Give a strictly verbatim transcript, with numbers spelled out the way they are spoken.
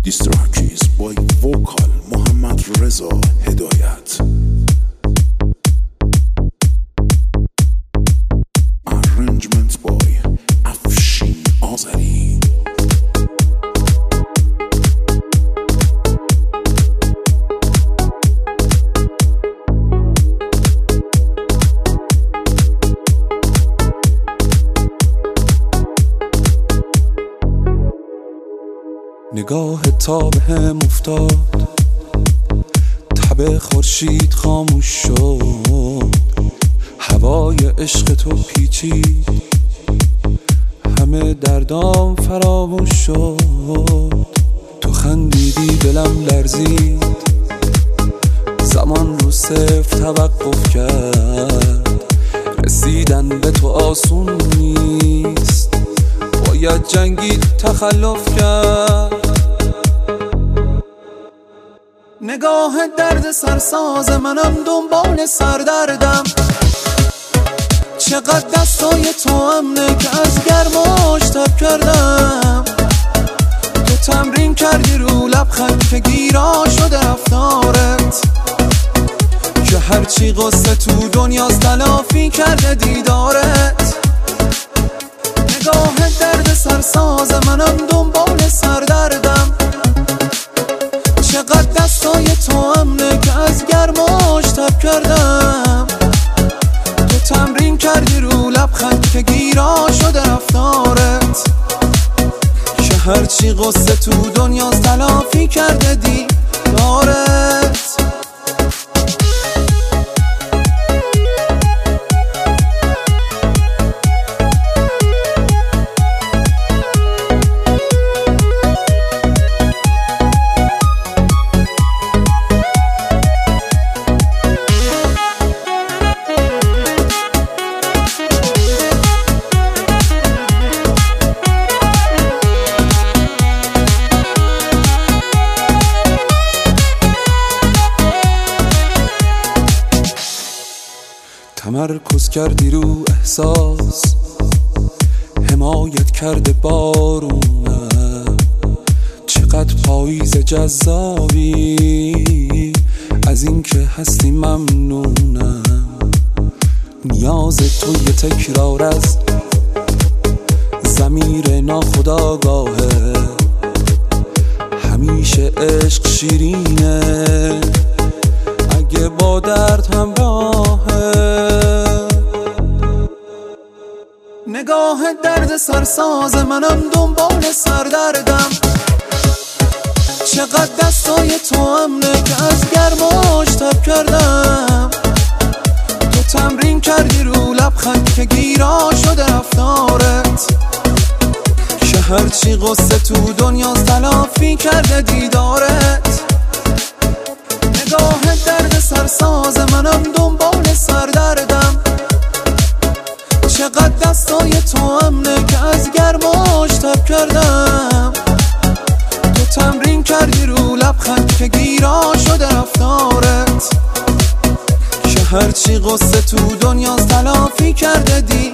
دیستراکیز بای وکال محمد رضا هدایت. Arrangement بای افشین آذری. نگاه تا به هم افتاد، تب خورشید خاموش شد، هوای عشق تو پیچید، همه دردام فراموش شد. تو خندیدی دلم لرزید، زمان رو صفر توقف کرد، رسیدن به تو آسون نیست، باید جنگید تخلف کرد. نگاه درد سرساز منم دنبال سردردم، چقدر دستای تو امنه که از گرماش تب کردم. تو تمرین کردی رو لبخند که گیرا شده رفتارت، که هرچی قصه تو دنیاست تلافی کرده دیدارت. نگاه درد سرساز منم دنبال سردردم، چقدر دستای تو امنه که از گرماش تب کردم. تو تمرین کردی رو لبخند که گیرا شده رفتارت، که هرچی قصه تو دنیاست تلافی کرده دیدارت. تمرکز کردی رو احساس، حمایت کرده بارونم، چقدر پاییز جذابی، از این که هستی ممنونم. نیاز تو یه تکرار از ضمیر ناخودآگاهه، همیشه عشق شیرینه اگه با درد همراهه. نگاه درد سرساز منم دنبال سردردم، چقدر دستای تو امنه که از گرماش تب کردم. تو تمرین کردی رو لبخند که گیرا شده رفتارت، که هرچی قصه تو دنیاست تلافی کرده دیدارت. نگاه درد سرساز منم دنبال سردردم، چقدر دستای تو امنه که از گرماش تب کردم. تو تمرین کردی رو لبخند که گیرا شده رفتارت، که هرچی قصه تو دنیاست تلافی کرده دی